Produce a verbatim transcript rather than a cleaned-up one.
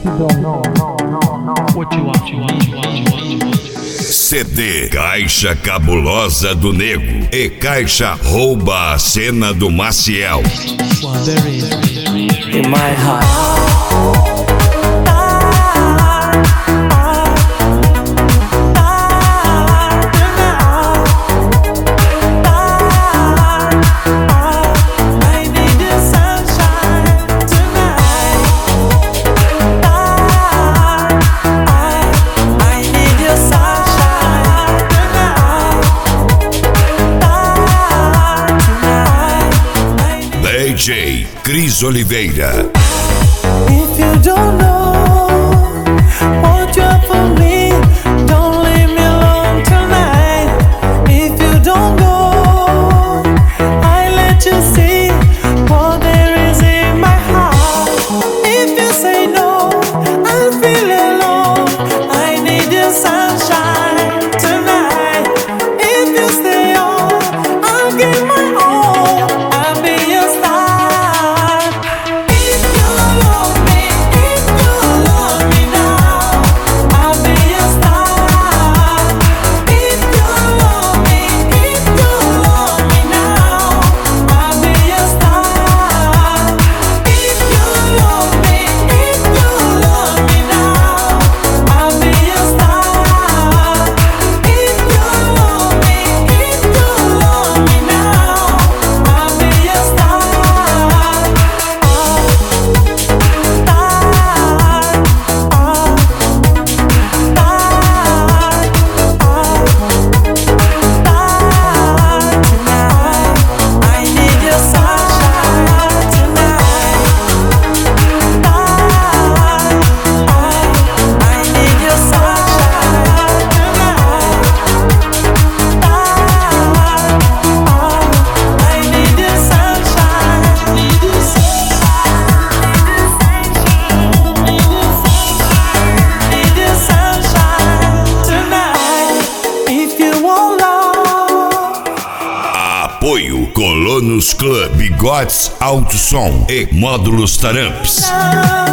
C D Caixa Cabulosa do Nego e Caixa Rouba a Cena do Maciel. In my heart. D J Cris Oliveira. If you don't know what you have for me, don't leave me alone tonight. If you don't go, I let you see what there is in my heart. If you say no, I'll feel alone. I need your sunshine tonight. If you stay on, I'll give my all. I'll be your star. Apoio Colonos Club, Bigodes Alto Som e Módulos Taramps.